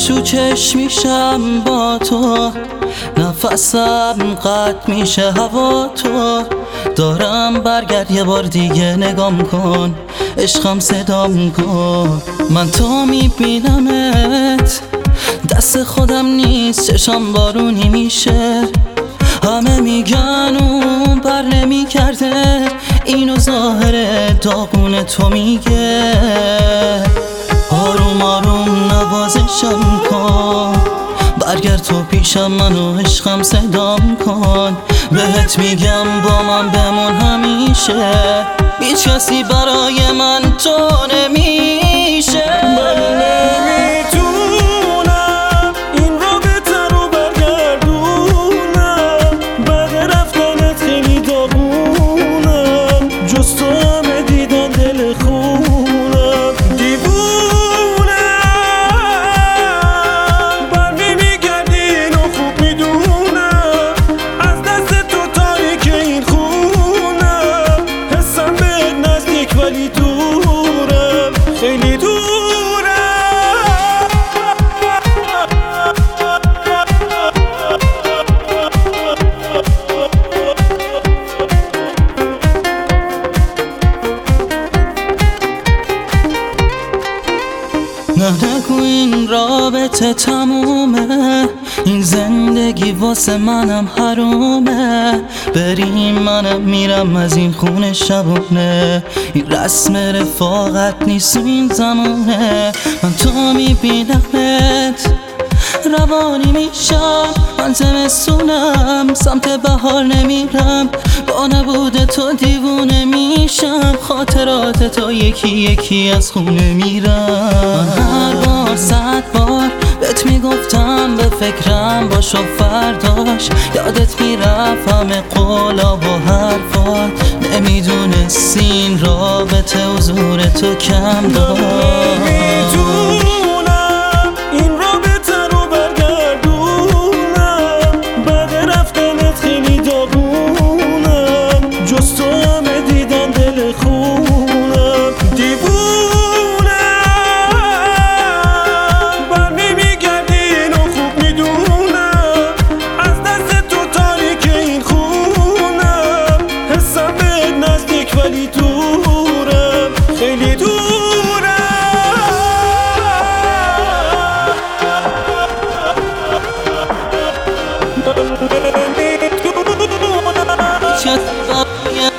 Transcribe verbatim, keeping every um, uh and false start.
تو چشم میشم با تو، نفسم قطع میشه هوا تو. دارم برگرد یه بار دیگه نگام کن، عشقم صدام کن. من تا میبینمت دست خودم نیست، چشم بارونی میشه. همه میگن اون بر نمی کرده، اینو ظاهر داغون تو میگه. آروم آروم نوازشم کن، برگرد تو پیشم، منو عشقم صدام کن. بهت میگم با من بمون همیشه، هیچ کسی برای من تو نمیشه. من نمیتونم این رابطه رو برگردونم، بعد رفتنت خیلی داغونم. جز تو همه دیدن دل خونم، دیوونم. بر نمیگردی اینو خوب میدونم، از دست تو تاریک این خونم. حسم بهت نزدیک ولی دورم، خیلی دورم. نه نگو این رابطه تمومه، این زندگی واسه منم حرومه. بریم منم میرم از این خونه شبونه، این رسم رفاقت نیست این زمونه. من تو میبینمت روانی میشم، من زمستونم سمت بهار نمیرم. با نبود تو دیوونه میشم، خاطرات تو یکی یکی از خونه میرم. من هر بار صد بار بهت میگفتم به فکرم باش و فرداش، یادت میرفت همه قولا و حرفات. نمیدونستی این رابطه حضور تو کم داشت. ولی دورم، خیلی دورم.